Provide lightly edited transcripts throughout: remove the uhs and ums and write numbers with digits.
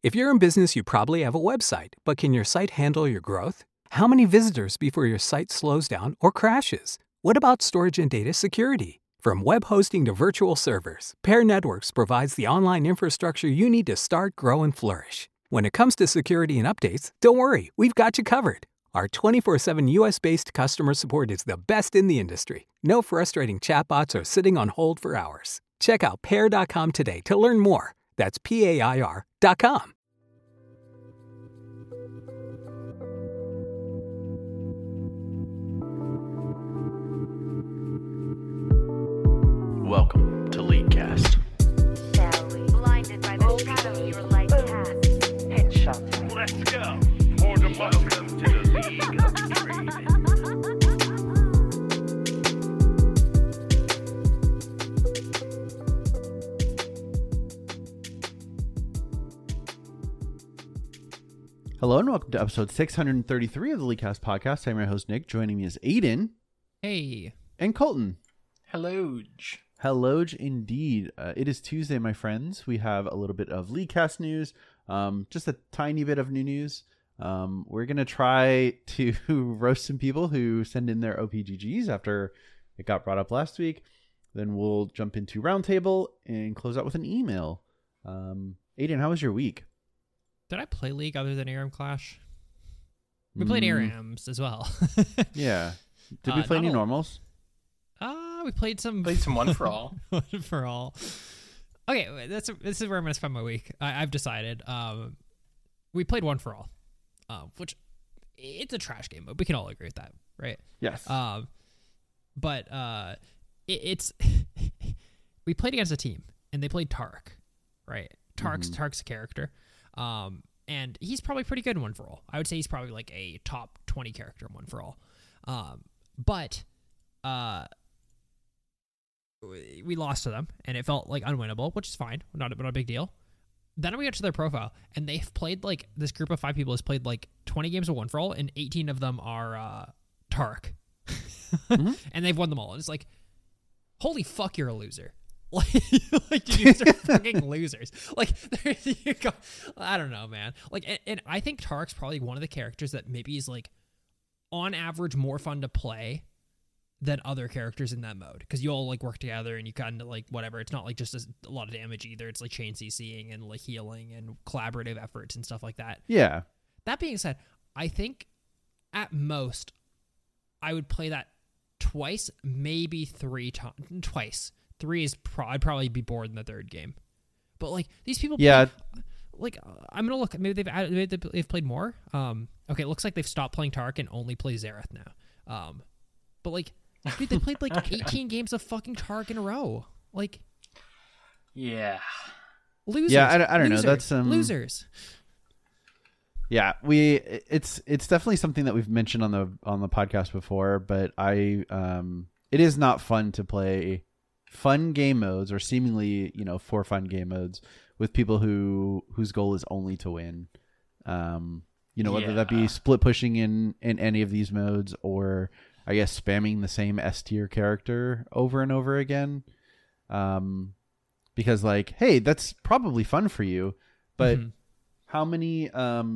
If you're in business, you probably have a website, but can your site handle your growth? How many visitors before your site slows down or crashes? What about storage and data security? From web hosting to virtual servers, Pair Networks provides the online infrastructure you need to start, grow, and flourish. When it comes to security and updates, don't worry, we've got you covered. Our 24/7 US-based customer support is the best in the industry. No frustrating chatbots or sitting on hold for hours. Check out Pair.com today to learn more. That's PAIR.com. Welcome to Leaguecast. Blinded by the shadow your light casts. Headshot. Let's go. Welcome to the League of Dreaming. Hello and welcome to episode 633 of the Leaguecast podcast. I'm your host Nick. Joining me is Aiden. Hey. And Colton. Hello. Hello, indeed. It is Tuesday, my friends. We have a little bit of Leaguecast news, just a tiny bit of new news. We're going to try to roast some people who send in their OPGGs after it got brought up last week. Then we'll jump into Roundtable and close out with an email. Aiden, how was your week? Did I play League other than ARAM Clash? We played ARAMs as well. Yeah. Did we play any normals? We played some One for All. One for All. Okay, this is where I'm gonna spend my week. I've decided. We played One for All, which it's a trash game, but we can all agree with that, right? Yes. But it's we played against a team, and they played Tark, right? Tark's a character, and he's probably pretty good in One for All. I would say he's probably like a top 20 character in One for All, but we lost to them, and it felt like unwinnable, which is fine, not a big deal. Then we got to their profile, and they've played like this group of 5 people has played like 20 games of One for All, and 18 of them are Tark, and they've won them all. And it's like, holy fuck, you're a loser. Like you guys are fucking losers. Like, I don't know, man. Like, and I think Tark's probably one of the characters that maybe is like, on average, more fun to play than other characters in that mode, because you all like work together and you kind of like whatever. It's not like just a lot of damage either. It's like chain CCing and like healing and collaborative efforts and stuff like that. Yeah. That being said, I think at most I would play that twice, maybe 3 times. Twice. 3 is I'd probably be bored in the third game. But like these people, yeah. Like I'm gonna look. Maybe they've played more. Okay, it looks like they've stopped playing Tark and only play Xerath now. But like, dude, they played like 18 games of fucking Tark in a row. Like, Yeah. losers. Yeah, I don't know. That's losers. Yeah, it's definitely something that we've mentioned on the podcast before, but it is not fun to play fun game modes, or seemingly, for fun game modes, with people whose goal is only to win. Whether that be split pushing in any of these modes, or I guess spamming the same S tier character over and over again. Because like, hey, that's probably fun for you, but how many how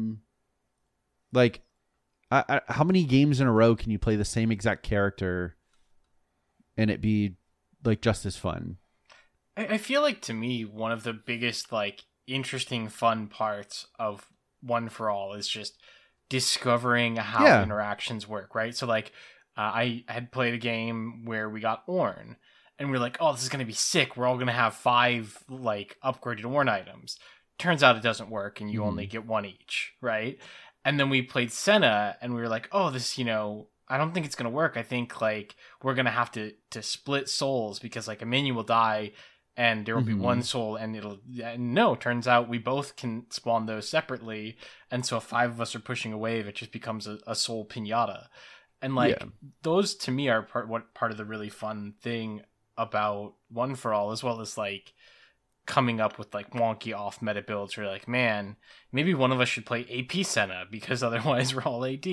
many games in a row can you play the same exact character and it be like just as fun? I feel like, to me, one of the biggest, like, interesting, fun parts of One for All is just discovering how interactions work, right? So, like, I had played a game where we got Ornn, and we were like, oh, this is going to be sick. We're all going to have 5, like, upgraded Ornn items. Turns out it doesn't work, and you only get 1 each, right? And then we played Senna, and we were like, oh, this, I don't think it's going to work. I think, like, we're going to have to split souls, because, like, Emmanuel will die, and there will be 1 soul, and no, turns out we both can spawn those separately, and so if 5 of us are pushing a wave, it just becomes a soul pinata. And, like, those, to me, are part of the really fun thing about One for All, as well as, like, coming up with, like, wonky off-meta builds where you're like, man, maybe one of us should play AP Senna, because otherwise we're all AD.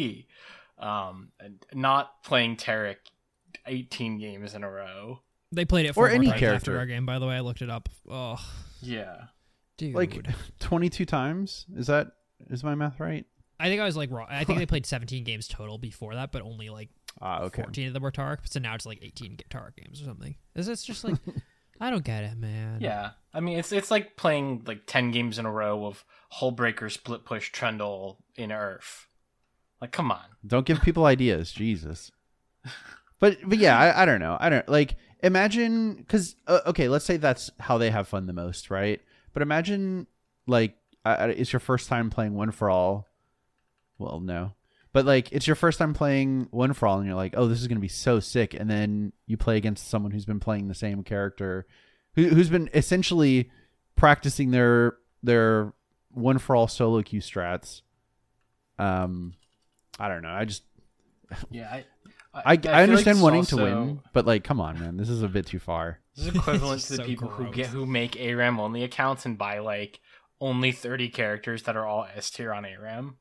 Not playing Taric 18 games in a row. They played it or for any more times character after our game, by the way. I looked it up. Oh, yeah. Dude. like 22 times. Is my math right? I think I was like wrong. I think they played 17 games total before that, but only like Okay. 14 of them were Tark. So now it's like 18 Tark games or something. It's just like, I don't get it, man. Yeah, I mean it's like playing like 10 games in a row of Hullbreaker, Split Push, Trundle in Earth. Like, come on. Don't give people ideas, Jesus. But yeah, I don't know. I don't like imagine because okay, let's say that's how they have fun the most, right? But imagine like it's your first time playing One for All. Well, no, but like it's your first time playing One for All, and you're like, oh, this is gonna be so sick, and then you play against someone who's been playing the same character, who's been essentially practicing their One for All solo queue strats. I don't know. I just Yeah, I feel understand like wanting it's to also- win, but like, come on, man, this is a bit too far. This is equivalent It's to the so people gross. who make ARAM only accounts and buy like only 30 characters that are all S tier on ARAM.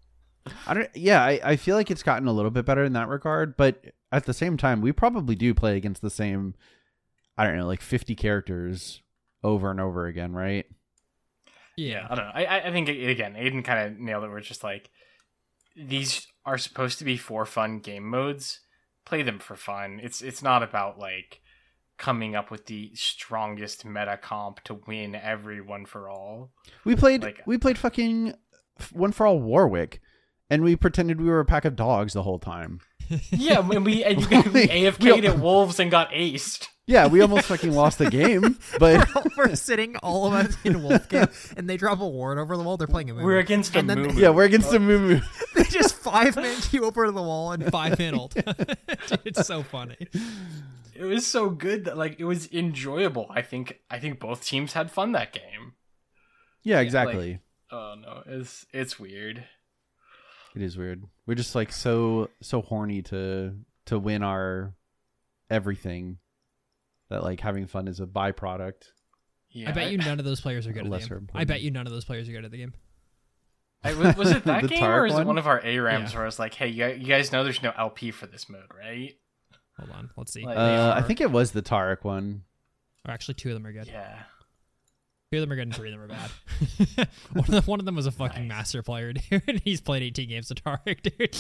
I feel like it's gotten a little bit better in that regard, but at the same time, we probably do play against the same, I don't know, like 50 characters over and over again, right? Yeah. I don't know. I think again, Aiden kind of nailed it. Where it's just like these are supposed to be for fun game modes. Play them for fun. It's not about like coming up with the strongest meta comp to win every One for All. We played Like- fucking One for All Warwick, and we pretended we were a pack of dogs the whole time. Yeah, when we We AFK'd at Wolves and got aced. Yeah, we almost fucking lost the game, but We're sitting all of us in Wolf game, and they drop a ward over the wall. They're playing a movie. We're against a And then- Moo. yeah, we're against the Moo. They just 5-man queue over the wall and 5-man ult. Dude, it's so funny. It was so good that like it was enjoyable. I think both teams had fun that game. Yeah, exactly. Oh no, it's weird. It is weird. We're just like so horny to win our everything that like having fun is a byproduct. Yeah, I bet you none of those players are good at the Lesser game. important. I bet you none of those players are good at the game. Was it that The game Tark or is one? it one of our ARAMs Yeah. where I was like, hey, you guys know there's no LP for this mode, right? Hold on, let's see. Like- I think it was the Tarek one. Or actually, 2 of them are good. Yeah. 2 of them are good and 3 of them are bad. one of them was a fucking Nice. master player, dude. And he's played 18 games of Tarek, dude.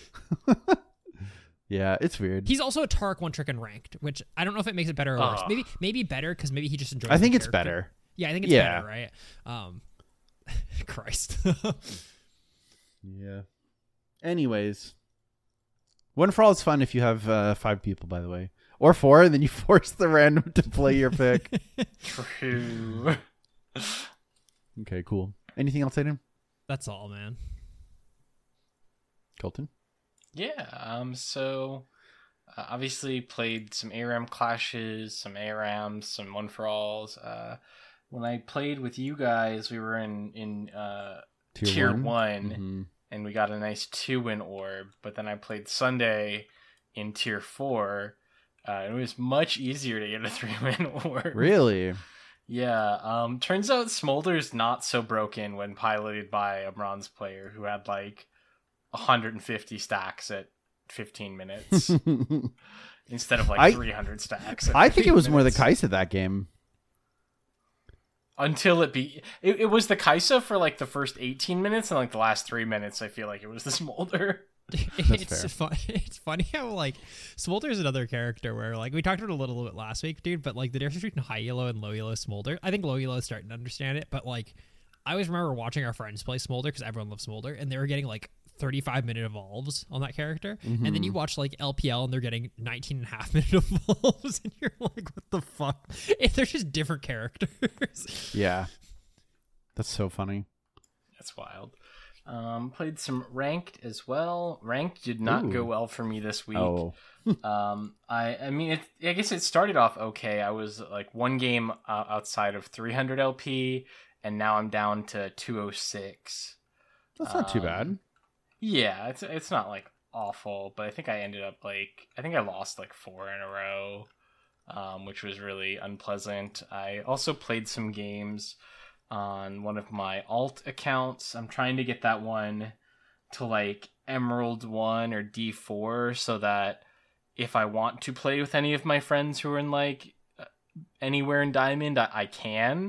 Yeah, it's weird. He's also a Tarek one trick and ranked, which I don't know if it makes it better or worse. Ugh. Maybe better because maybe he just enjoys. I think the it's character. better. Yeah, I think it's Yeah. better, right? Christ. Yeah. Anyways, One for All is fun if you have 5 people, by the way, or 4, and then you force the random to play your pick. True. Okay, cool. Anything else, Aiden? That's all, man. Colton? Yeah. So obviously played some ARAM clashes, some ARAMs, some One for Alls. When I played with you guys, we were in Tier 1. Mhm. And we got a nice 2-win orb. But then I played Sunday in Tier 4. It was much easier to get a 3-win orb. Really? Yeah. Turns out Smolder's not so broken when piloted by a bronze player who had like 150 stacks at 15 minutes instead of like 300 stacks. At I think it 15 was more the minutes. Kaisa that game. Until it was the Kaisa for like the first 18 minutes, and like the last 3 minutes I feel like it was the Smolder. It's fair. fun. It's funny how like Smolder is another character where like we talked about it a little bit last week, dude. But like the difference between high elo and low elo Smolder, I think low elo is starting to understand it. But like I always remember watching our friends play Smolder because everyone loves Smolder, and they were getting like 35-minute evolves on that character, and then you watch like LPL and they're getting 19.5-minute evolves, and you're like, what the fuck? They're just different characters. Yeah. That's so funny. That's wild. Played some ranked as well. Ranked did not Ooh. go well for me this week. Oh. I mean, I guess it started off okay. I was like one game outside of 300 LP, and now I'm down to 206. That's not too bad. Yeah, it's not like awful, but I think I ended up I lost like 4 in a row, which was really unpleasant. I also played some games on one of my alt accounts. I'm trying to get that one to like Emerald 1 or D4 so that if I want to play with any of my friends who are in like anywhere in Diamond, I can.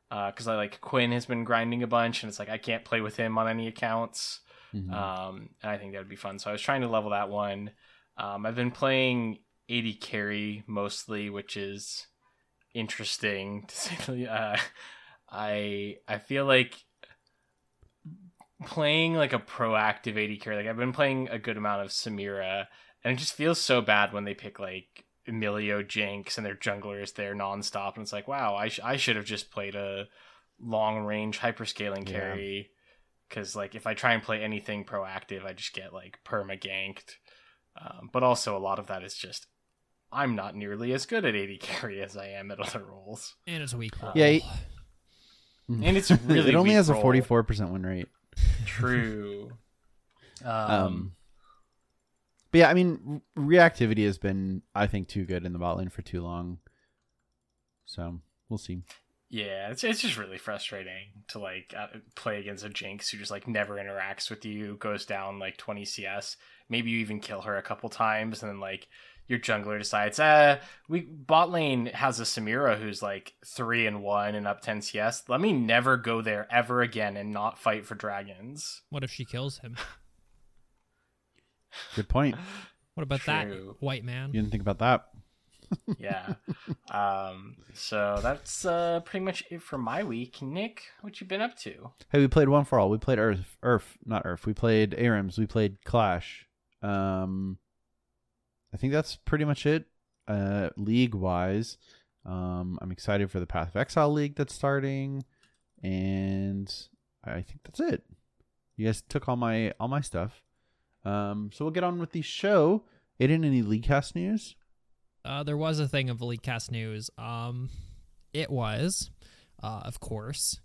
because Quinn has been grinding a bunch, and it's like I can't play with him on any accounts. Mhm. And I think that would be fun. So I was trying to level that one. I've been playing AD carry mostly, which is interesting to say the least. I feel like playing like a proactive AD carry. Like I've been playing a good amount of Samira, and it just feels so bad when they pick like Emilio Jinx and their junglers there nonstop, and it's like, wow, I should have just played a long range hyperscaling carry, because like if I try and play anything proactive, I just get like perma ganked. But also a lot of that is just I'm not nearly as good at AD carry as I am at other roles, And it's a weak roll. Yeah, and it's really it only weak has roll. a 44% win rate. True. But yeah, I mean, reactivity has been, I think, too good in the bot lane for too long. So we'll see. Yeah, it's just really frustrating to like play against a Jinx who just like never interacts with you, goes down like 20 CS. Maybe you even kill her a couple times, and then like your jungler decides, bot lane has a Samira who's like 3-1 and up 10 CS. Let me never go there ever again and not fight for dragons. What if she kills him? Good point. What about that True. white man? You didn't think about that. Yeah. So that's pretty much it for my week. Nick, what you been up to? Hey, we played One for All. We played not Earth. We played ARAMS. We played Clash. I think that's pretty much it. League wise, I'm excited for the Path of Exile League that's starting, and I think that's it. You guys took all my stuff. So we'll get on with the show. Aiden, any Leaguecast news? There was a thing of Leaguecast news. It was, of course,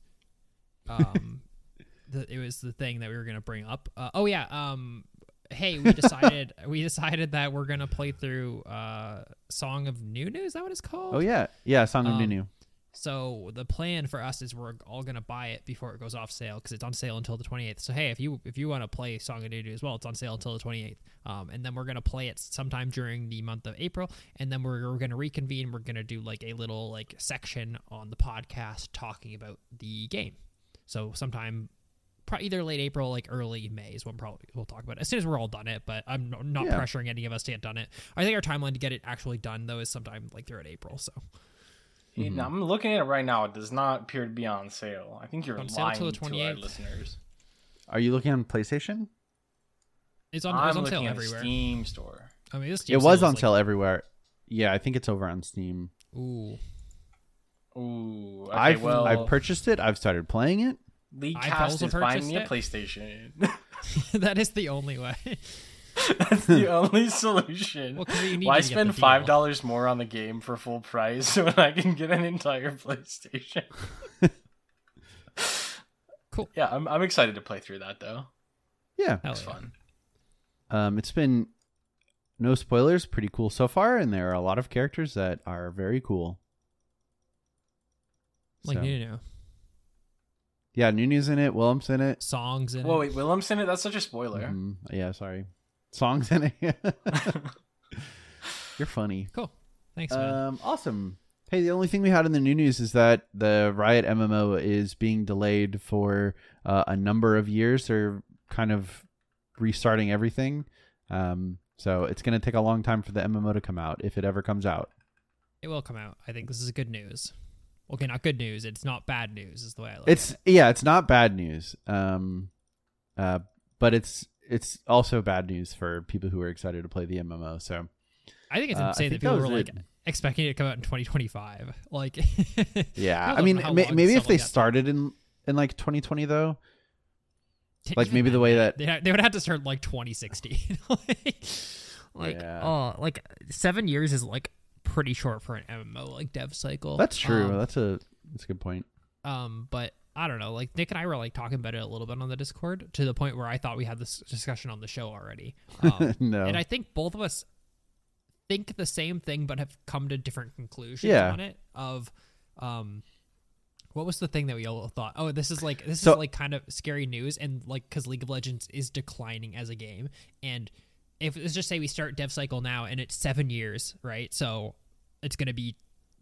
it was the thing that we were gonna bring up. Hey, we decided that we're gonna play through Song of Nunu. Is that what it's called? Oh yeah, Song of Nunu. So the plan for us is we're all gonna buy it before it goes off sale, because it's on sale until the 28th. So hey, if you want to play Song of Nunu as well, it's on sale until the 28th. And then we're gonna play it sometime during the month of April, and then we're gonna reconvene. We're gonna do like a little like section on the podcast talking about the game. So sometime either late April, like early May is when we'll talk about it as soon as we're all done it. But I'm not pressuring any of us to get done it. I think our timeline to get it actually done though is sometime like throughout April. So. I'm looking at it right now. It does not appear to be on sale. I think you're On sale lying till the to our 28th. listeners. Are you looking on PlayStation? It's I'm on looking sale at everywhere. the Steam store. I mean, this Steam It was sale on is sale everywhere. Yeah, I think it's over on Steam. Ooh. Ooh, okay, I've purchased it. I've started playing it. I've Leaguecast also is buying me a purchased PlayStation. That is the only way. That's the only solution. Well, 'cause you need Why to get spend the deal. $5 more on the game for full price when I can get an entire PlayStation? Cool. Yeah, I'm excited to play through that though. Yeah. Hell It's yeah. fun. It's been no spoilers, pretty cool so far, and there are a lot of characters that are very cool. Like So, Nunu. yeah, Nunu's in it, Willem's in it. Songs in Whoa, it. wait, Willem's in it? That's such a spoiler. Yeah, sorry. Songs in it. You're funny. Cool. Thanks, man. Awesome. Hey, the only thing we had in the new news is that the Riot MMO is being delayed for a number of years. They're kind of restarting everything. So it's going to take a long time for the MMO to come out, if it ever comes out. It will come out. I think this is good news. Okay, not good news. It's not bad news is the way I look It's at it. it's not bad news. But it's also bad news for people who are excited to play the MMO. So I think it's insane I that think people that were was like it. expecting it to come out in 2025. Like, yeah, don't I mean, know how long maybe stuff if they like that started in like 2020 though, takes. like maybe the way that They would have to start like 2016. Yeah. Like 7 years is like pretty short for an MMO like dev cycle. that's true. That's a good point. But I don't know. Like Nick and I were like talking about it a little bit on the Discord to the point where I thought we had this discussion on the show already. No. And I think both of us think the same thing, but have come to different conclusions Yeah. on it. Of, what was the thing that we all thought? Oh, this is like kind of scary news, and like because League of Legends is declining as a game, and if let's just say we start dev cycle now and it's 7 years, right? So it's gonna be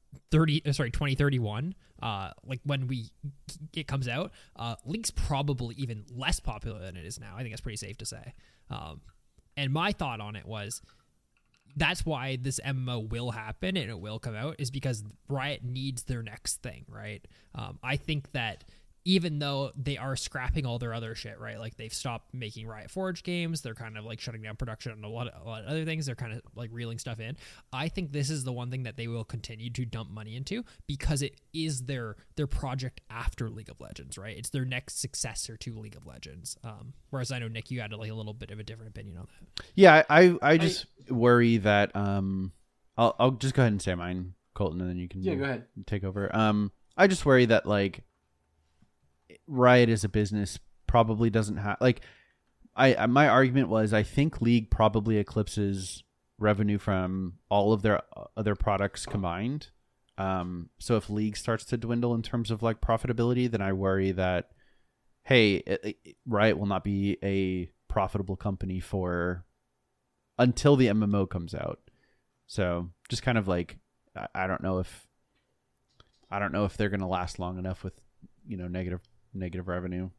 2031, like when it comes out, League's probably even less popular than it is now. I think that's pretty safe to say. And my thought on it was, that's why this MMO will happen and it will come out, is because Riot needs their next thing, right? I think that even though they are scrapping all their other shit, right? Like they've stopped making Riot Forge games. They're kind of like shutting down production on a lot of other things. They're kind of like reeling stuff in. I think this is the one thing that they will continue to dump money into, because it is their project after League of Legends, right? It's their next successor to League of Legends. Whereas I know, Nick, you had like a little bit of a different opinion on that. Yeah, I just worry that I'll just go ahead and say mine, Colton, and then you can go ahead. take over. I just worry that like Riot as a business probably doesn't have like my argument was, I think League probably eclipses revenue from all of their other products combined. So if League starts to dwindle in terms of like profitability, then I worry that, hey, Riot will not be a profitable company until the MMO comes out. So just kind of like, I don't know if they're going to last long enough with, negative revenue.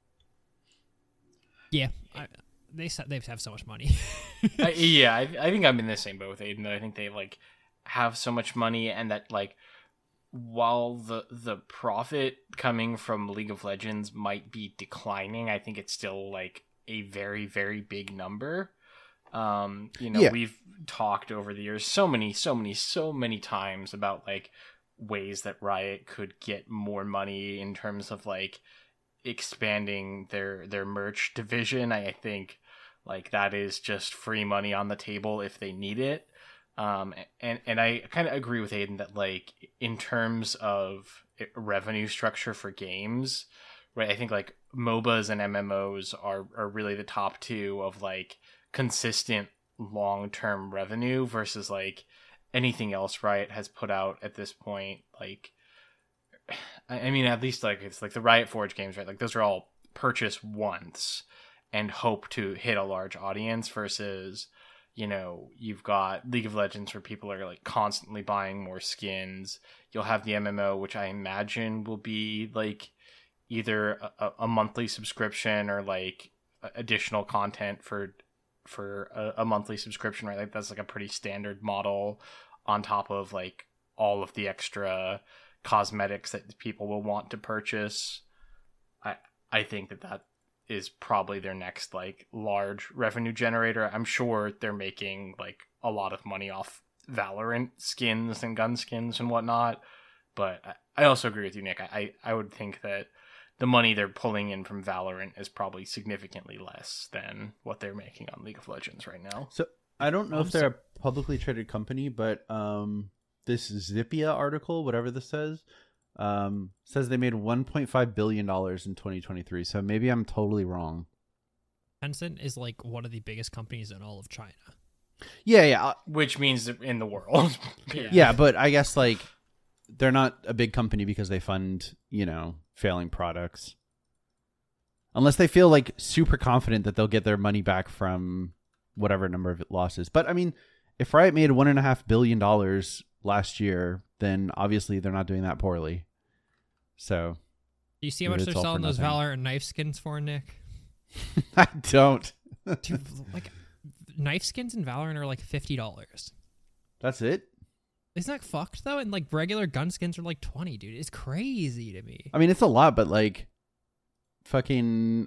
Yeah, they have so much money. I think I'm in the same boat with Aiden. That I think they like have so much money, and that like while the profit coming from League of Legends might be declining, I think it's still like a very, very big number. We've talked over the years so many times about like ways that Riot could get more money in terms of like expanding their merch division. I think like that is just free money on the table if they need it. And I kind of agree with Aiden that like in terms of revenue structure for games, right? I think like MOBAs and MMOs are really the top two of like consistent long-term revenue versus like anything else Riot has put out at this point. Like, I mean, at least like it's like the Riot Forge games, right? Like those are all purchase once and hope to hit a large audience versus, you've got League of Legends where people are like constantly buying more skins. You'll have the MMO, which I imagine will be like either a monthly subscription or like additional content for a monthly subscription, right? Like that's like a pretty standard model on top of like all of the extra cosmetics that people will want to purchase. I think that is probably their next like large revenue generator. I'm sure they're making like a lot of money off Valorant skins and gun skins and whatnot, but I also agree with you, Nick. I would think that the money they're pulling in from Valorant is probably significantly less than what they're making on League of Legends right now. So I don't know if they're a publicly traded company, but this Zippia article, whatever this says they made $1.5 billion in 2023. So maybe I'm totally wrong. Tencent is like one of the biggest companies in all of China. Yeah. Which means in the world. Yeah, but I guess like they're not a big company because they fund, failing products. Unless they feel like super confident that they'll get their money back from whatever number of losses. But I mean, if Riot made $1.5 billion last year, then obviously they're not doing that poorly. So do you see how much they're selling those Valorant knife skins for, Nick? I don't. Dude, like knife skins in Valorant are like $50. That's it? Isn't that fucked though? And like regular gun skins are like 20, dude. It's crazy to me. I mean, it's a lot, but like fucking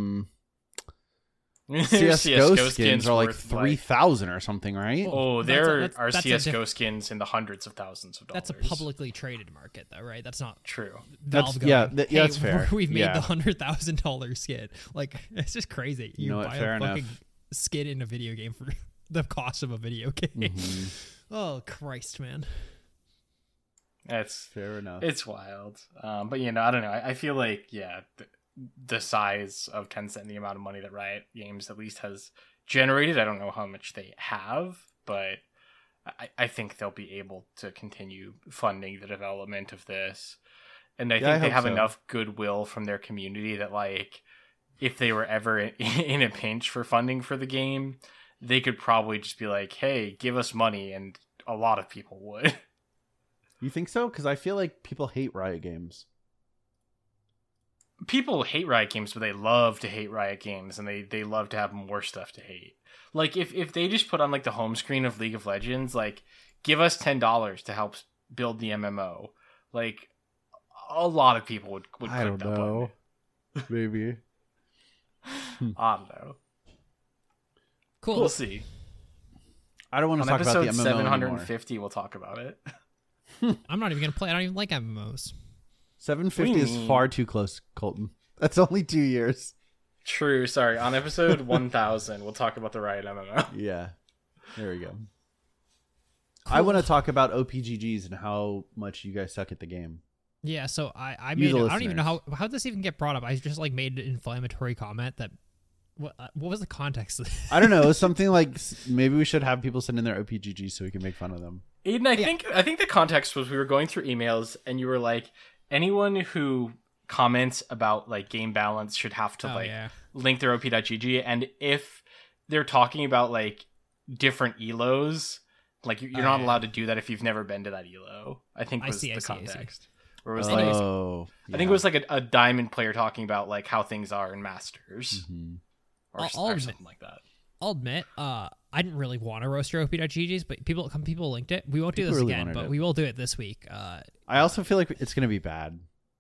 CSGO skins are like 3,000 or something, right? Oh, there are CSGO skins in the hundreds of thousands of dollars. That's a publicly traded market, though, right? That's not true. Valve that's fair. We've made the $100,000 skin. Like, it's just crazy. You buy a fucking skin in a video game for the cost of a video game. Mm-hmm. Oh Christ, man. That's fair enough. It's wild. But I don't know. I feel like the size of Tencent and the amount of money that Riot Games at least has generated, I don't know how much they have, but I think they'll be able to continue funding the development of this. And I think they have enough goodwill from their community that like if they were ever in a pinch for funding for the game, they could probably just be like, hey, give us money, and a lot of people would. You think so? Because I feel like people hate Riot Games. People hate Riot Games, but they love to hate Riot Games, and they love to have more stuff to hate. Like, if they just put on, like, the home screen of League of Legends, like, give us $10 to help build the MMO. Like, a lot of people would click I don't that know. Maybe. button. I don't know. Cool. We'll see. I don't want On to talk about the episode MMO 750, we'll talk about it. I'm not even gonna play. I don't even like MMOs. 750 is far too close, Colton. That's only 2 years. True, sorry. On episode 1000, we'll talk about the Riot MMO. Yeah. There we go. I want to talk about OPGGs and how much you guys suck at the game. Yeah, so I You, made. the I don't even know listeners. how this even get brought up. I just like made an inflammatory comment that. What was the context of this? I don't know. Something like maybe we should have people send in their OPGGs so we can make fun of them. Aiden, I think the context was we were going through emails, and you were like, anyone who comments about, like, game balance should have to link their op.gg, and if they're talking about, like, different elos, like, you're not allowed to do that if you've never been to that elo. I think was the context. Where it was like, I think it was like a diamond player talking about, like, how things are in Masters. Mm-hmm. Or something like that. I'll admit, I didn't really want to roast your op.ggs, but people linked it. We won't do this really again, wanted but it. we will do it this week. I also feel like it's going to be bad.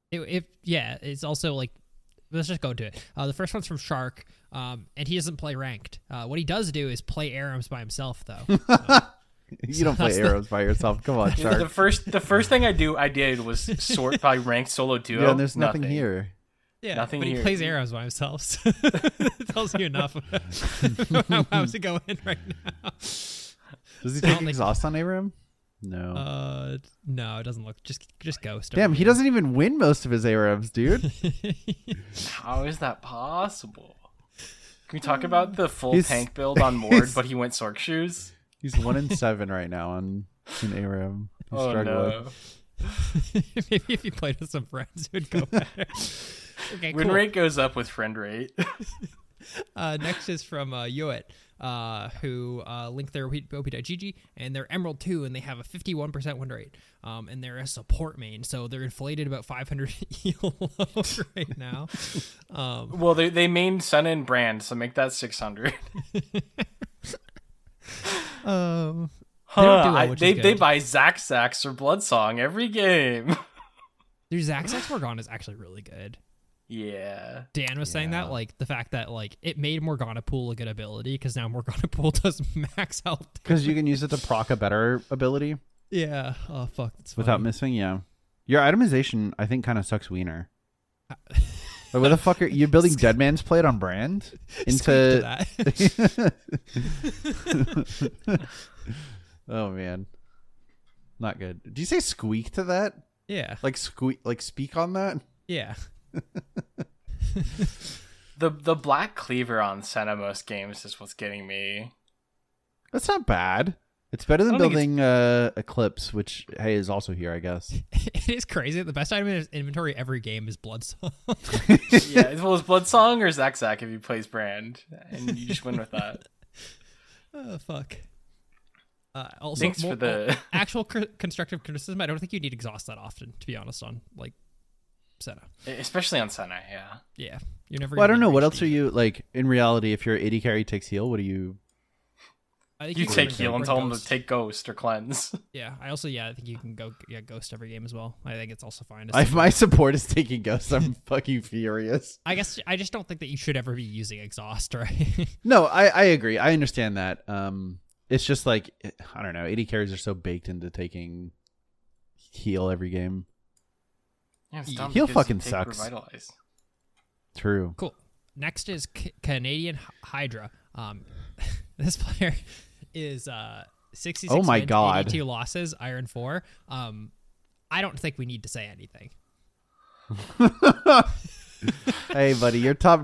It's also like, let's just go to it. The first one's from Shark, and he doesn't play ranked. What he does do is play ARAMs by himself, though. You don't play arrows by yourself. Come on, Shark. The first thing I did was sort by ranked solo duo. Yeah, and there's nothing here. Yeah, Nothing but he here. plays arrows by himself. So it tells you enough about how's it going right now. Does he I take don't exhaust on Aram? No. No, it doesn't look. Just ghost. Damn, he doesn't even win most of his Arams, dude. How is that possible? Can we talk about the full He's- tank build on Mord, but he went Sork shoes? He's 1-7 right now in Aram. He's Oh struggling. no. Maybe if you played with some friends, it would go better. Okay, Win cool. rate goes up with friend rate. Next is from Yoet, who linked their op.gg, and they're Emerald 2, and they have a 51% win rate. And they're a support main, so they're inflated about 500 heal low right now. Well, they main Sun and Brand, so make that 600. They don't duo, which is They good. buy Zax or Bloodsong every game. Their Zaxax Morgana is actually really good. Yeah. Dan was saying that, like, the fact that, like, it made Morgana Pool a good ability, because now Morgana Pool does max health. Because you can use it to proc a better ability Yeah. Oh, fuck. That's without funny. missing. Yeah. Your itemization, I think, kind of sucks wiener. Like, what the fuck are you building Dead Man's Plate on Brand? Speak to that. Oh, man. Not good. Do you say squeak to that? Yeah. Like squeak, like speak on that? Yeah. The Black Cleaver on Senna most games is what's getting me. That's not bad. It's better than I don't think building Eclipse, which, hey, is also here, I guess. It is crazy. The best item in his inventory every game is Bloodsong. Yeah, as well as Bloodsong or Zax if he plays Brand, and you just win with that. Oh, fuck. Also, Thanks for the actual constructive criticism. I don't think you need exhaust that often, to be honest, on, like, Senna. especially on Senna, yeah. Yeah. You're never Well, I gonna don't know. need What reach else are speed. you, like, in reality, if your AD carry takes heal, what do you... I think You can take bring heal and tell him to Ghost. take Ghost or Cleanse. Yeah, I think you can go Ghost every game as well. I think it's also fine. If my support is taking Ghost, I'm fucking furious. I guess I just don't think that you should ever be using exhaust, right? No, I agree. I understand that. It's just like, I don't know, AD carries are so baked into taking heal every game. Yeah, it's dumb Heal because fucking you take sucks. Revitalize. True. Cool. Next is Canadian Hydra. This player is 66 Oh my wins, God. 82 losses, Iron 4. I don't think we need to say anything. Hey, buddy, you're top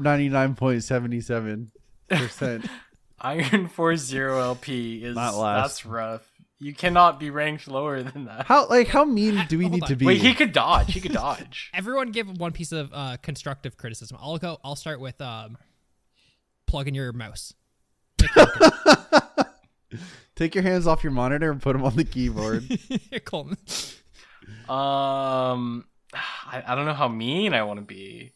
99.77%. Iron 4-0 LP is Not last. that's rough. You cannot be ranked lower than that. How mean do we Hold need on. to be? Wait, he could dodge. He could dodge. Everyone give one piece of constructive criticism. I'll start with plugging your mouse. Take your hands off your monitor and put them on the keyboard. Colton. I don't know how mean I want to be.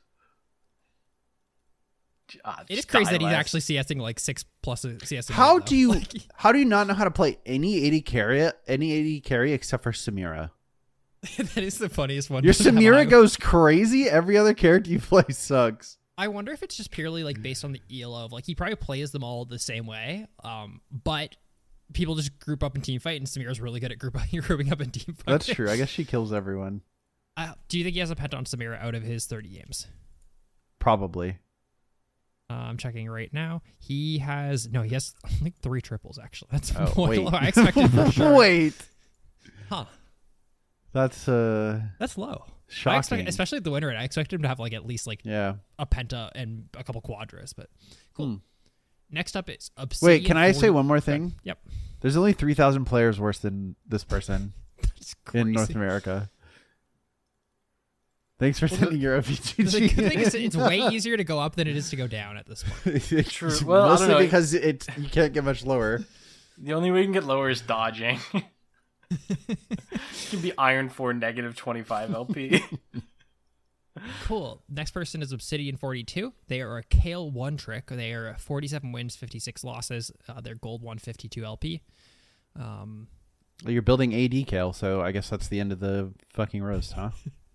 It is Just crazy die that he's less. actually CSing like 6+ CS. How though. do you Like, how do you not know how to play any AD carry except for Samira? that is the funniest one. Your Doesn't have Samira eye- goes crazy. Every other character you play sucks. I wonder if it's just purely like based on the ELO of like he probably plays them all the same way. But people just group up in team fight, and Samira's really good at grouping up in team fight. That's true. I guess she kills everyone. Do you think he has a pent on Samira out of his 30 games? Probably. I'm checking right now. He has only 3 triples actually. That's Oh, way wait. low. I expected for sure. Wait. Huh? That's That's low. I expect, shocking. especially at the winner. I expected him to have like at least like Yeah. a penta and a couple quadras, but cool. Hmm. Next up is Obsidian. Wait, can I say 40 one more thing? Yep. There's only 3,000 players worse than this person That's crazy. in North America. Thanks for Well, sending your The OPGG. good thing is it's way easier to go up than it is to go down at this point. True. Well, I don't Mostly know. because you can't get much lower. The only way you can get lower is dodging. You can be Iron 4 negative 25 LP. Cool. Next person is Obsidian 42. They are a Kale 1 trick. They are 47 wins, 56 losses. They're gold 152 LP. Well, you're building AD Kale, so I guess that's the end of the fucking roast, huh?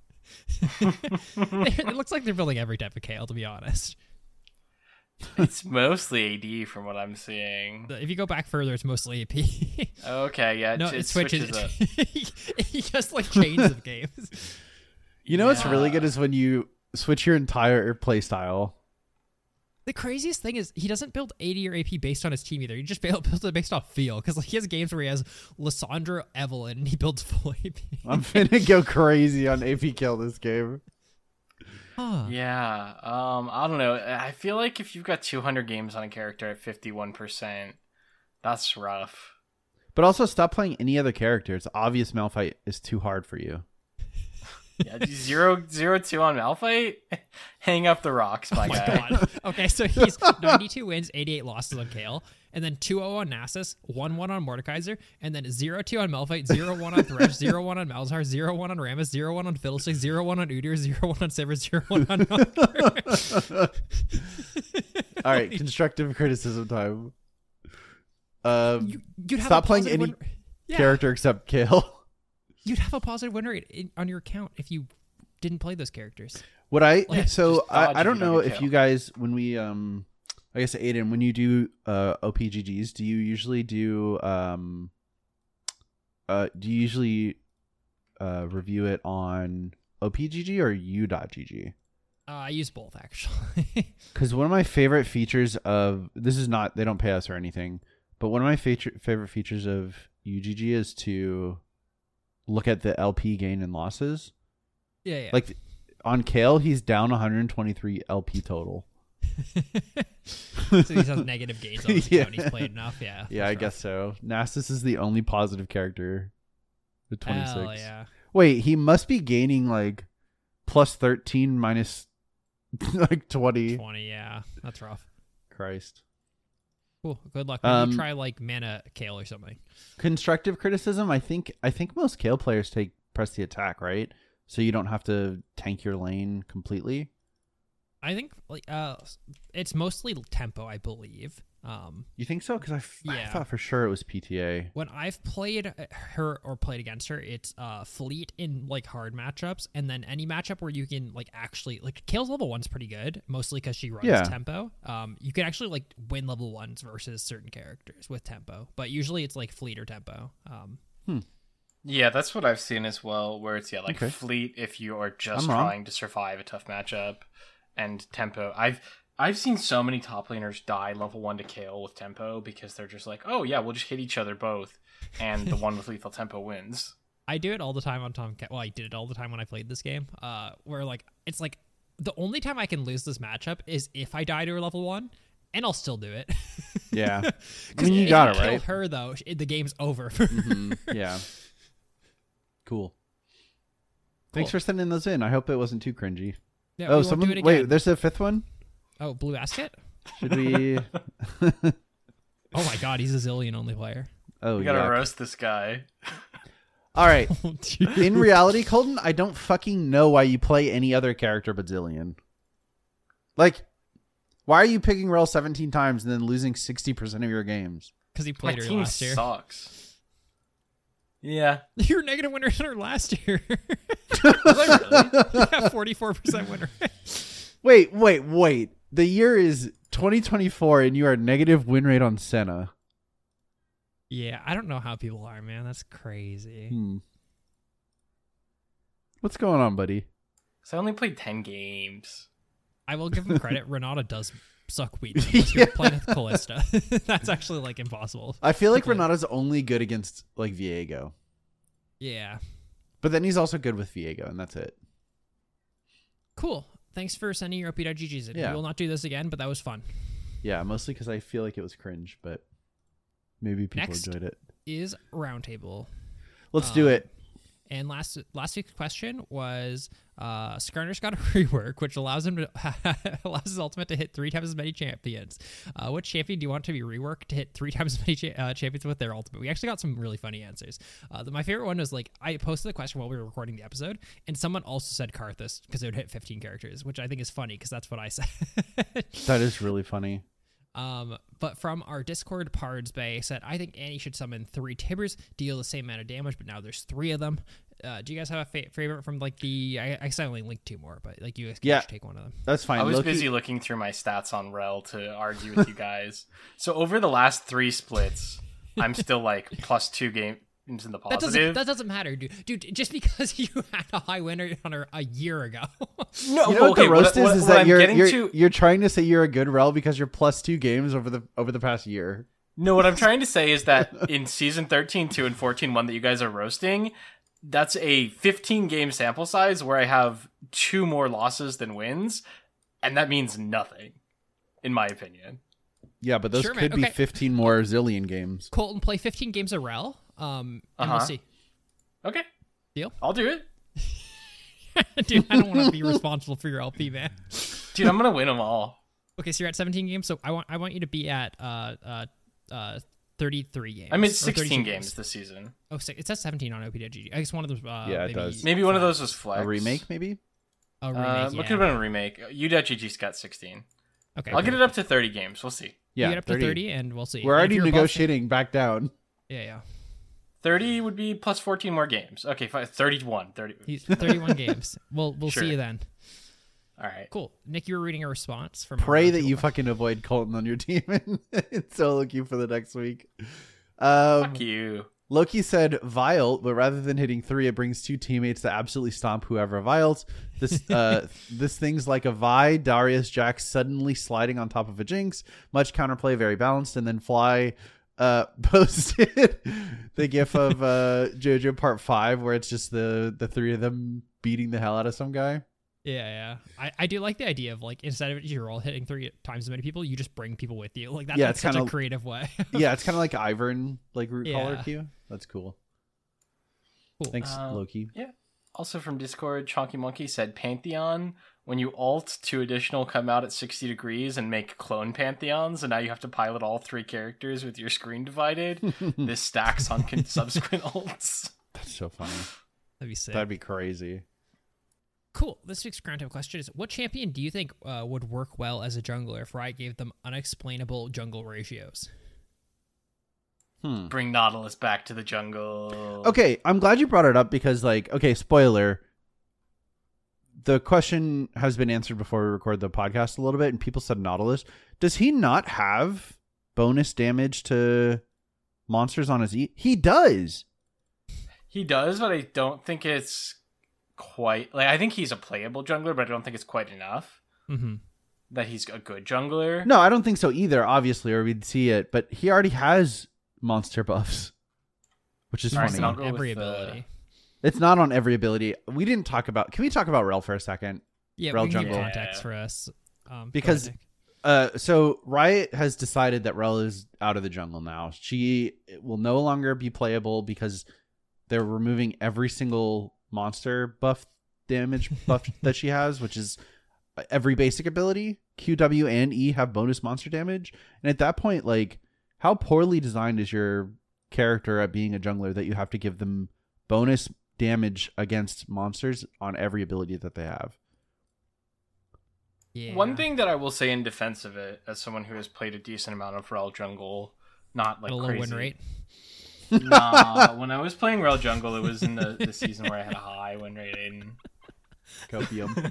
It looks like they're building every type of Kale, to be honest. It's mostly AD from what I'm seeing. If you go back further, it's mostly AP. Okay, yeah, No, it switches up. He just like chains of games. You know what's really Yeah. good is when you switch your entire play style. The craziest thing is he doesn't build AD or AP based on his team either. He just builds it based off feel because like he has games where he has Lissandra Evelyn and he builds full AP. I'm finna go crazy on AP Kale this game. Huh. Yeah, I don't know. I feel like if you've got 200 games on a character at 51%, that's rough. But also stop playing any other character. It's obvious Malphite is too hard for you. Yeah, 0-2 on Malphite? Hang up the rocks, my Oh my guy. god. Okay, so he's 92 wins, 88 losses on Kale, and then 2-0 on Nasus, 1-1 on Mordekaiser, and then 0-2 on Malphite, 0-1 on Thresh, 0-1 on Malzahar, 0-1 on Rammus, 0-1 on Fiddlestick, 0-1 on Udyr, 0-1 on Sivir, 0-1 on Melkor. All right, constructive criticism time. You'd have Stop a playing positive any win- Yeah, character except Kale. You'd have a positive win rate on your account if you didn't play those characters. What I Like, so just dodge I if don't you don't know get if Kale. you guys when we I guess Aiden, when you do OPGGs, do you usually review it on OPGG or U.GG? I use both actually. Because one of my favorite features of this is not they don't pay us or anything, but one of my favorite features of UGG is to look at the LP gain and losses. Yeah. Like on Kale, he's down 123 LP total. So he has negative gains on his Yeah. account. He's played enough. Yeah. Yeah, I guess so. Nasus is the only positive character with 26. Hell yeah. Wait, he must be gaining like plus 13 minus like 20. 20. Yeah. That's rough. Christ. Cool. Good luck. Maybe Um, try like mana Kale or something. Constructive criticism. I think most Kale players press the attack, right? So you don't have to tank your lane completely. I think like it's mostly tempo, I believe. You think so? Because I Yeah. thought for sure it was PTA. When I've played her or played against her, it's fleet in like hard matchups, and then any matchup where you can like actually like Kale's level 1's pretty good, mostly because she runs Yeah. tempo. You can actually like win level 1s versus certain characters with tempo, but usually it's like fleet or tempo. Yeah, that's what I've seen as well, where it's like Okay. fleet if you are just I'm wrong. trying to survive a tough matchup, and tempo. I've seen so many top laners die level 1 to Kale with tempo because they're just like, oh yeah, we'll just hit each other both, and the one with lethal tempo wins. I do it all the time on Tomcat. Well, I did it all the time when I played this game. Where like it's like the only time I can lose this matchup is if I die to her level 1, and I'll still do it. Yeah. I 'Cause mean, you if got it, kill right? her though, the game's over. For her. Yeah. Cool. Thanks Cool. for sending those in. I hope it wasn't too cringy. Yeah, Oh, we won't someone do it wait, again. there's a fifth one? Oh, Blue Basket. Should we Oh my God, he's a Zillion only player. Oh, We gotta yeah. roast this guy. All right. Oh, dude. In reality, Colton, I don't fucking know why you play any other character but Zillion. Like, why are you picking Rel 17 times and then losing 60% of your games? Because he My played her team last year. sucks. Yeah. You were negative winner in her last year. Was I really? Yeah, 44% winner. Wait. The year is 2024 and you are negative win rate on Senna. Yeah, I don't know how people are, man. That's crazy. What's going on, buddy? So I only played 10 games. I will give him credit. Renata does suck weed. Unless you're playing with Callista. That's actually like impossible. I feel like Like- Renata's only good against like Viego. Yeah. But then he's also good with Viego, and that's it. Cool. Thanks for sending your OP.GGs in. Yeah. We will not do this again, but that was fun. Yeah, mostly because I feel like it was cringe, but maybe people Next. enjoyed it. Is Roundtable. Let's do it. And last week's question was Skarner's got a rework, which allows him to allows his ultimate to hit 3 times as many champions. What champion do you want to be reworked to hit 3 times as many champions with their ultimate? We actually got some really funny answers. My favorite one was like I posted the question while we were recording the episode, and someone also said Karthus because it would hit 15 characters, which I think is funny because that's what I said. That is really funny. But from our Discord, Pards Bay said, I think Annie should summon 3 Tibbers, deal the same amount of damage, but now there's 3 of them. Do you guys have a favorite from like the? I only linked 2 more, but like you guys can Yeah. each take one of them. That's fine. I was Loki- busy looking through my stats on Rel to argue with you guys. So over the last 3 splits, I'm still like +2 games in the positive. That doesn't matter, dude. Dude, just because you had a high winner on her a year ago. No, You know what the roast is what that I'm getting to. you're trying to say you're a good Rel because you're +2 games over the past year. No, what I'm trying to say is that in season 13-2 and 14-1 that you guys are roasting, that's a 15 game sample size where I have 2 more losses than wins, and that means nothing, in my opinion. Yeah, but those Sure, man. could be Okay. 15 more Zillion games. Colton, play 15 games of Rel, and we'll see. Okay. Deal? I'll do it. Dude, I don't want to be responsible for your LP, man. Dude, I'm going to win them all. Okay, so you're at 17 games, so I want you to be at 33 games. I'm at or 16 32 games this season. Oh, it says 17 on OP.GG. I guess one of those. Yeah, it does. Maybe one of those was Flex. A remake, maybe? A remake. What could have been a remake? U.GG's got 16. Okay. I'll get it up to 30 games. We'll see. You get up to 30, and we'll see. We're And if already you're above- negotiating back down. Yeah. 30 would be plus 14 more games. Okay, 31. 30. He's 31 games. We'll Sure. see you then. All right. Cool. Nick, you were reading a response from. Pray our that you Roundtable. fucking avoid Colton on your team and solo queue for the next week. Fuck you. Loki said Vile, but rather than hitting 3, it brings 2 teammates to absolutely stomp whoever viles. This thing's like a Vi, Darius, Jax suddenly sliding on top of a Jinx. Much counterplay, very balanced, and then Fly posted the gif of JoJo Part 5 where it's just the 3 of them beating the hell out of some guy. Yeah. I do like the idea of like instead of your role hitting 3 times as many people, you just bring people with you. Like that's Yeah, like, it's such a kinda- creative way. Yeah, it's kind of like Ivern, like root caller Yeah. queue. That's cool. Cool. Thanks, Loki. Yeah. Also from Discord, Chonky Monkey said Pantheon. When you ult, 2 additional come out at 60 degrees and make clone Pantheons, and now you have to pilot all 3 characters with your screen divided. This stacks on subsequent ults. That's so funny. That'd be sick. That'd be crazy. Cool. This week's Ground Table question is: what champion do you think would work well as a jungler if Riot gave them unexplainable jungle ratios? Bring Nautilus back to the jungle. Okay, I'm glad you brought it up because, like, okay, spoiler. The question has been answered before we record the podcast a little bit, and people said Nautilus. Does he not have bonus damage to monsters on his E? He does. He does, but I don't think it's quite... Like, I think he's a playable jungler, but I don't think it's quite enough Mm-hmm. that he's a good jungler. No, I don't think so either, obviously, or we'd see it. But he already has monster buffs, which is All right, funny. so I'll go Every with, ability. It's not on every ability. We didn't talk about... Can we talk about Rel for a second? Yeah, Rel we can give jungle. context for us. Go Because- ahead, Nick. So Riot has decided that Rel is out of the jungle now. She will no longer be playable because they're removing every single monster buff damage buff that she has, which is every basic ability. Q, W, and E have bonus monster damage. And at that point, like, how poorly designed is your character at being a jungler that you have to give them bonus damage against monsters on every ability that they have. Yeah. One thing that I will say in defense of it, as someone who has played a decent amount of Rel Jungle, not like a low crazy. win rate. Nah, when I was playing Rel Jungle, it was in the season where I had a high win rate. Copium.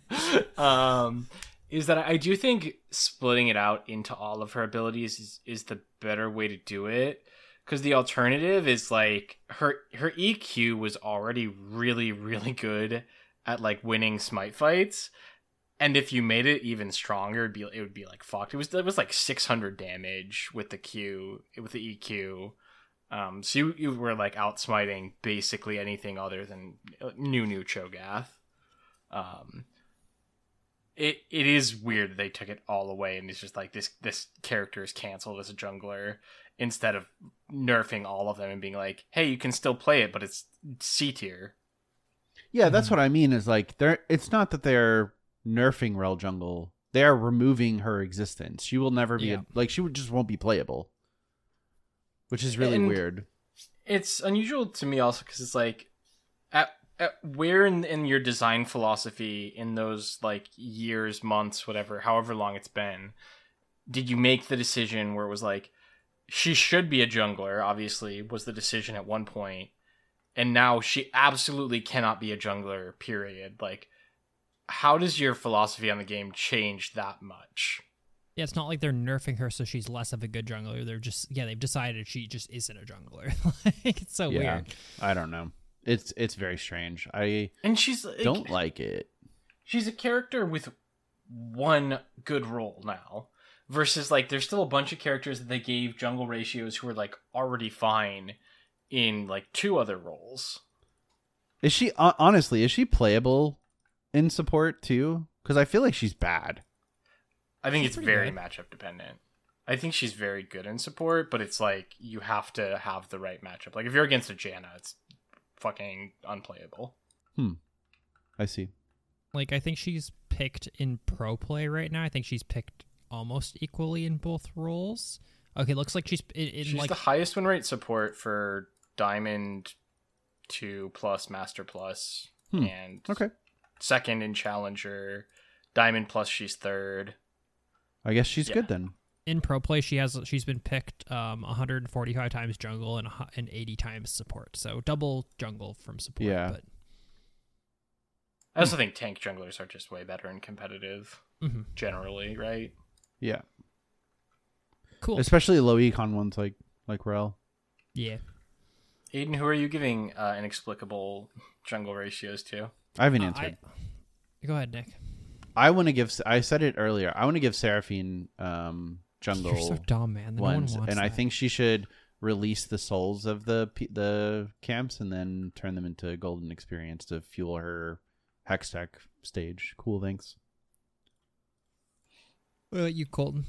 Is that I do think splitting it out into all of her abilities is the better way to do it. Because the alternative is like her EQ was already really, really good at like winning smite fights. And if you made it even stronger, it would be like fucked. It was like 600 damage with the EQ. So you were like outsmiting basically anything other than new Cho'Gath. It is weird that they took it all away and it's just like this character is canceled as a jungler instead of nerfing all of them and being like, hey, you can still play it, but it's C tier. Yeah, that's what I mean. Is like it's not that they're nerfing Rel Jungle; they are removing her existence. She will never be she just won't be playable, which is really weird. It's unusual to me also because it's like at where in your design philosophy in those like years, months, whatever, however long it's been, did you make the decision where it was like she should be a jungler? Obviously, was the decision at one point, and now she absolutely cannot be a jungler. Period. Like, how does your philosophy on the game change that much? Yeah, it's not like they're nerfing her so she's less of a good jungler. They're just they've decided she just isn't a jungler. Like, it's so weird. I don't know. It's very strange. And she's like, don't like it. She's a character with one good role now, versus like there's still a bunch of characters that they gave jungle ratios who are like already fine in like 2 other roles. Is she honestly? Is she playable in support too? Because I feel like she's bad. I think She's it's pretty very good. matchup dependent. I think she's very good in support, but it's like you have to have the right matchup. Like if you're against a Janna, it's fucking unplayable. I see. Like, I think she's picked in pro play right now. I think she's picked almost equally in both roles. Okay, looks like she's in She's like the highest win rate support for Diamond 2 plus Master plus, and Okay. second in Challenger. Diamond plus, she's third. I guess she's good then. in pro play. She's been picked 145 times jungle and 80 times support. So double jungle from support. Yeah. But I also think tank junglers are just way better in competitive, mhm. generally, right? Yeah. Cool. Especially low econ ones like Rel. Yeah. Aiden, who are you giving inexplicable jungle ratios to? I haven't answered. Go ahead, Nick. I want to give. I said it earlier. I want to give Seraphine jungle You're so dumb, man. No one ones, wants and I that. think she should release the souls of the camps and then turn them into golden experience to fuel her Hextech stage. Cool, thanks. What about you, Colton?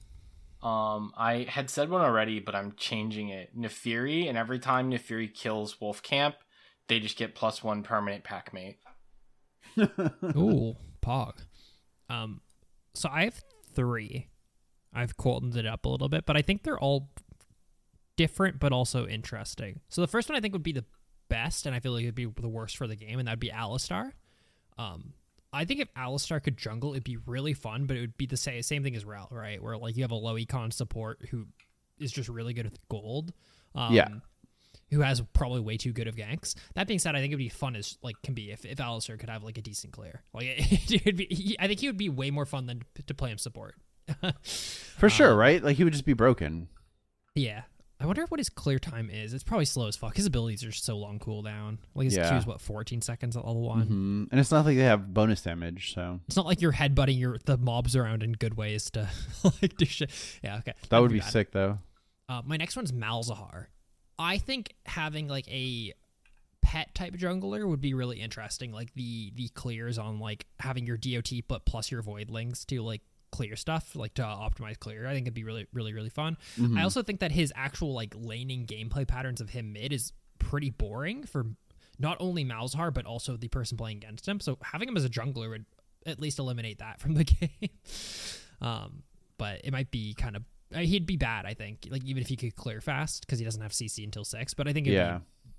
I had said one already, but I'm changing it. Nefiri, and every time Nefiri kills Wolf Camp, they just get +1 permanent pack mate. Ooh, Pog. So I have 3. I've Coltoned it up a little bit, but I think they're all different but also interesting. So the first one I think would be the best, and I feel like it'd be the worst for the game, and that'd be Alistar. I think if Alistar could jungle, it'd be really fun, but it would be the same thing as Rel, right? Where like you have a low econ support who is just really good with gold. Yeah. Who has probably way too good of ganks. That being said, I think it'd be fun as like can be if Alistar could have like a decent clear. Like it'd be, I think he would be way more fun than to play him support. For sure, right? Like he would just be broken. Yeah. I wonder what his clear time is. It's probably slow as fuck. His abilities are so long cooldown. Like his Q is 14 seconds at level 1. Mm-hmm. And it's not like they have bonus damage, so It's not like you're headbutting the mobs around in good ways to like do shit. Yeah, okay. that would be bad. sick though. My next one's Malzahar. I think having like a pet type jungler would be really interesting. Like the clears on like having your DOT but plus your voidlings to like clear stuff, like to optimize clear. I think it'd be really, really, really fun. Mm-hmm. I also think that his actual like laning gameplay patterns of him mid is pretty boring for not only Malzahar but also the person playing against him. So having him as a jungler would at least eliminate that from the game. But it might be kind of he'd be bad, I think. Like even if he could clear fast because he doesn't have CC until 6. But I think it'd be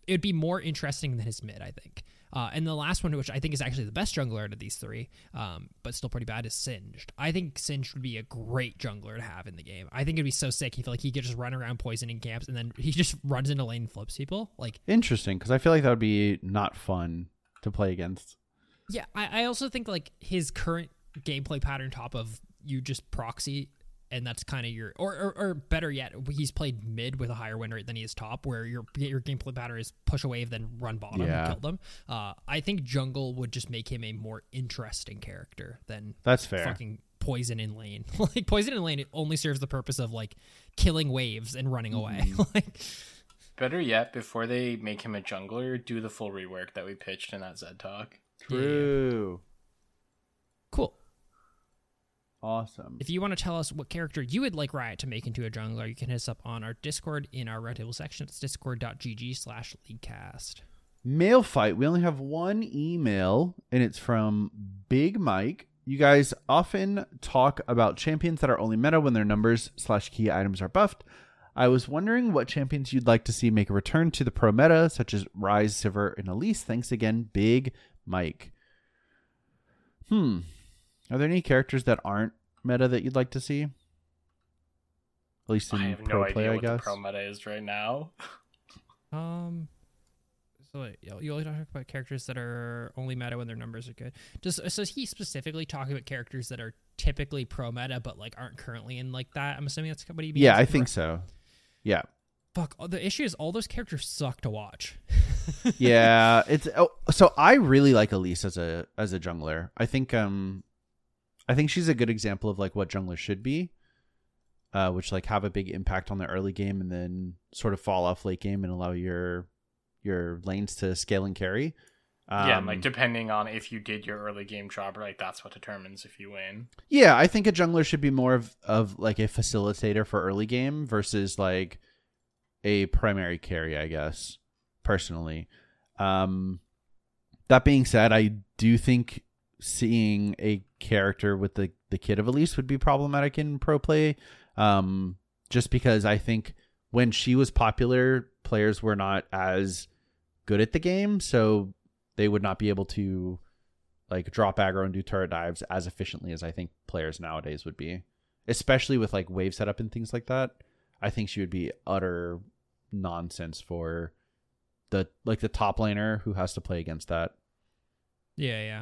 it would be more interesting than his mid, I think. And the last one, which I think is actually the best jungler out of these three, but still pretty bad, is Singed. I think Singed would be a great jungler to have in the game. I think it'd be so sick. He feel like he could just run around poisoning camps, and then he just runs into lane and flips people. Like, interesting, because I feel like that would be not fun to play against. Yeah, I also think like his current gameplay pattern, top of you just proxy, and that's kind of your, or better yet, he's played mid with a higher win rate than he is top, where your gameplay pattern is push a wave, then run bottom and kill them. I think jungle would just make him a more interesting character than that's fair. Fucking poison in lane. Like poison in lane, it only serves the purpose of like killing waves and running away. Like, better yet, before they make him a jungler, do the full rework that we pitched in that Zed talk. True. Cool. Awesome. If you want to tell us what character you would like Riot to make into a jungler, you can hit us up on our Discord in our Roundtable section. It's discord.gg/leaguecast. Mail fight. We only have one email, and it's from Big Mike. You guys often talk about champions that are only meta when their numbers/key items are buffed. I was wondering what champions you'd like to see make a return to the pro meta, such as Ryze, Sivir, and Elise. Thanks again, Big Mike. Are there any characters that aren't meta that you'd like to see? At least in I have pro no play, idea I what guess. the pro meta is right now. So you only talk about characters that are only meta when their numbers are good. So he specifically talking about characters that are typically pro meta but like aren't currently in like that? I'm assuming that's what he means. Yeah, I think so. Yeah. Fuck. The issue is all those characters suck to watch. Yeah, so I really like Elise as a jungler. I think she's a good example of like what junglers should be, which like have a big impact on the early game and then sort of fall off late game and allow your lanes to scale and carry. Yeah, and like depending on if you did your early game job right, that's what determines if you win. Yeah, I think a jungler should be more of like a facilitator for early game versus like a primary carry, I guess, personally. That being said, I do think seeing a character with the kit of Elise would be problematic in pro play, just because I think when she was popular, players were not as good at the game, so they would not be able to like drop aggro and do turret dives as efficiently as I think players nowadays would be, especially with like wave setup and things like that. I think she would be utter nonsense for the top laner who has to play against that. Yeah.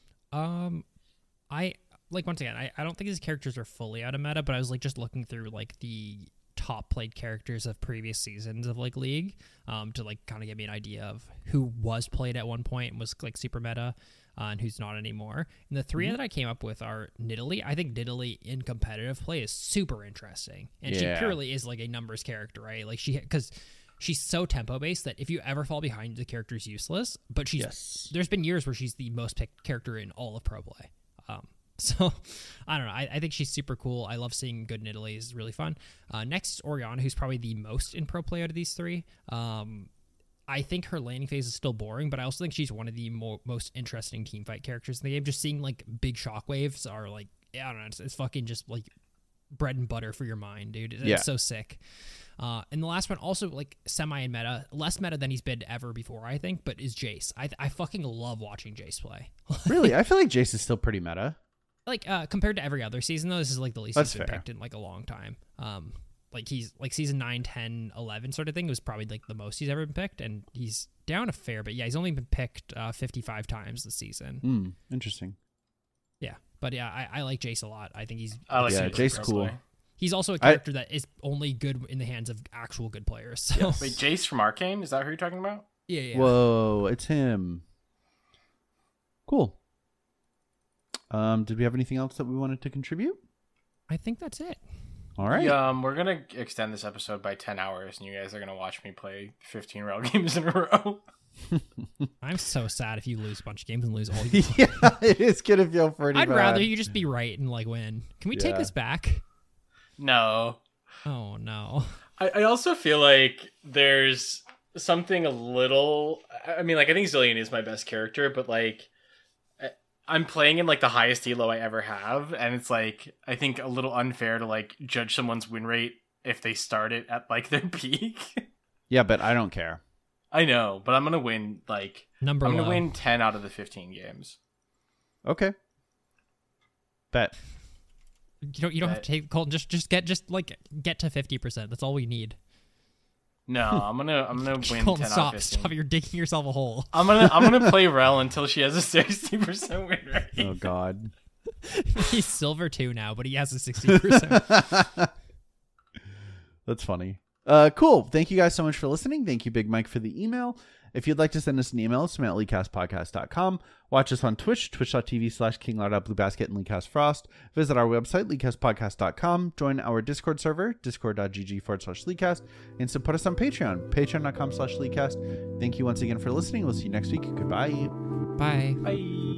I like, once again, I don't think these characters are fully out of meta, but I was like just looking through like the top played characters of previous seasons of like League, to like kind of give me an idea of who was played at one point and was like super meta, and who's not anymore. And the three that I came up with are Nidalee. I think Nidalee in competitive play is super interesting, and she purely is like a numbers character, right? Like because she's so tempo based that if you ever fall behind, the character's useless. But there's been years where she's the most picked character in all of pro play. So I don't know. I think she's super cool. I love seeing good Nidalee. It's really fun. Next is Orianna, who's probably the most in pro play out of these three. I think her laning phase is still boring, but I also think she's one of the most interesting team fight characters in the game. Just seeing like big shockwaves are like, I don't know, it's fucking just like bread and butter for your mind, dude. It's so sick. And the last one, also like semi in meta, less meta than he's been ever before, I think, but is Jace. I fucking love watching Jace play. Really? I feel like Jace is still pretty meta. Like compared to every other season, though, this is like the least he's been picked in like a long time. Like he's like season 9, 10, 11 sort of thing was probably like the most he's ever been picked, and he's down a fair bit. Yeah, he's only been picked 55 times this season. Interesting. Yeah, but yeah, I like Jace a lot. I think he's Jace cool. He's also a character that is only good in the hands of actual good players. So. Yes. Wait, Jace from Arcane? Is that who you're talking about? Yeah. Whoa, it's him. Cool. Did we have anything else that we wanted to contribute? I think that's it. All right. We're gonna extend this episode by 10 hours, and you guys are gonna watch me play 15 rail games in a row. I'm so sad if you lose a bunch of games and lose all your Yeah, it is gonna feel pretty I'd bad. rather you just be right and like win. Can we take this back? No. Oh no. I also feel like there's something a little. I mean, like I think Zilean is my best character, but like. I'm playing in like the highest elo I ever have, and it's like I think a little unfair to like judge someone's win rate if they start it at like their peak. Yeah, but I don't care. I know, but I'm gonna win. Like Number I'm gonna low. win 10 out of the 15 games. Okay. Bet. You don't have to take Colton. Just get to 50%. That's all we need. No, I'm gonna win 10 Colton, out of 15. stop! You're digging yourself a hole. I'm gonna play Rel until she has a 60% win rate. Oh God. He's silver 2 now, but he has a 60%. That's funny. Cool. Thank you guys so much for listening. Thank you, Big Mike, for the email. If you'd like to send us an email, it's at leakcastpodcast.com. Watch us on Twitch, twitch.tv/KingLard.BlueBasket and LeakcastFrost. Visit our website, leakcastpodcast.com. Join our Discord server, discord.gg/leakcast. And support us on Patreon, patreon.com/leakcast. Thank you once again for listening. We'll see you next week. Goodbye. Bye. Bye.